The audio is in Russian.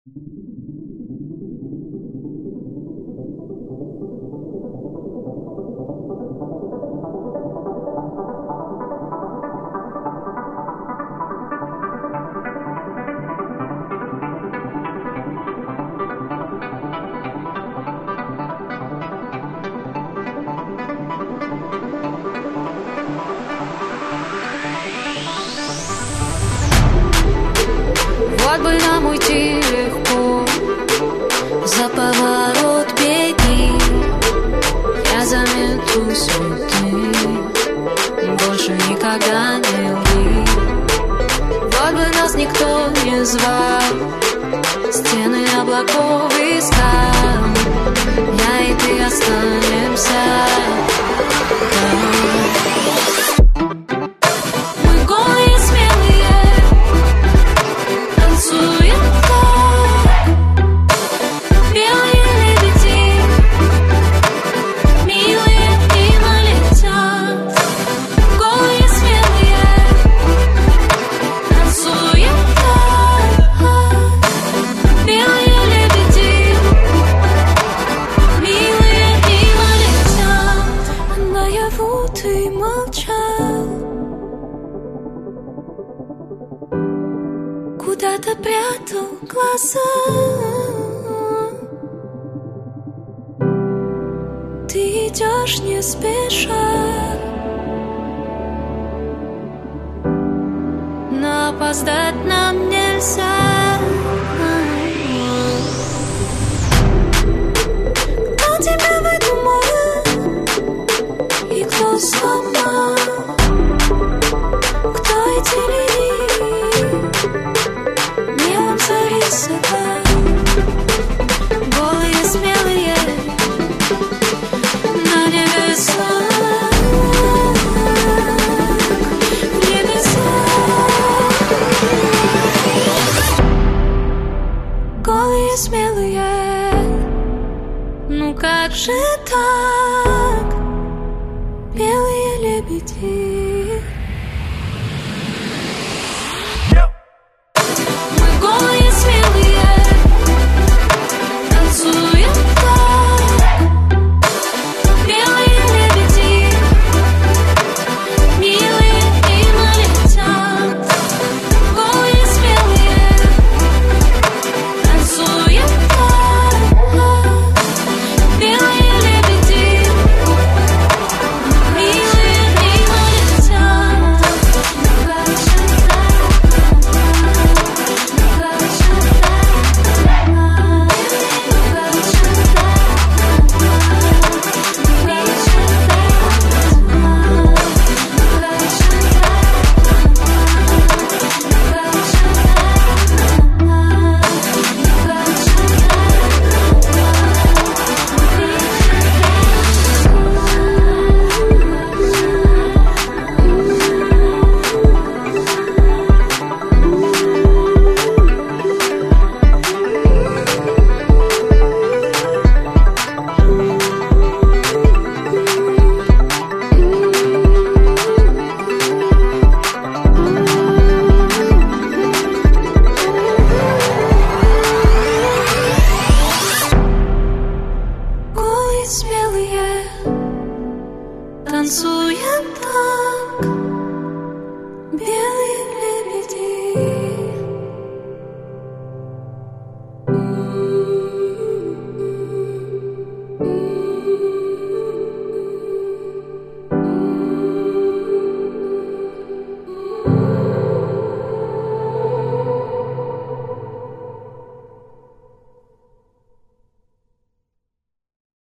Вот бы нам уйти легко, за поворот беги, я заметусь, и ты больше никогда не лги. Вот бы нас никто не звал, стены облаков искал, я и ты останемся там. Ты молчал, куда-то прятал глаза. Ты идешь не спеша, но опоздать нам нельзя. Кто тебя выдумал и кто сломал? Кто эти линии мелом зарисовал? Голые, смелые на небесах, в небесах. Голые, смелые, ну как же так? Белые лебеди.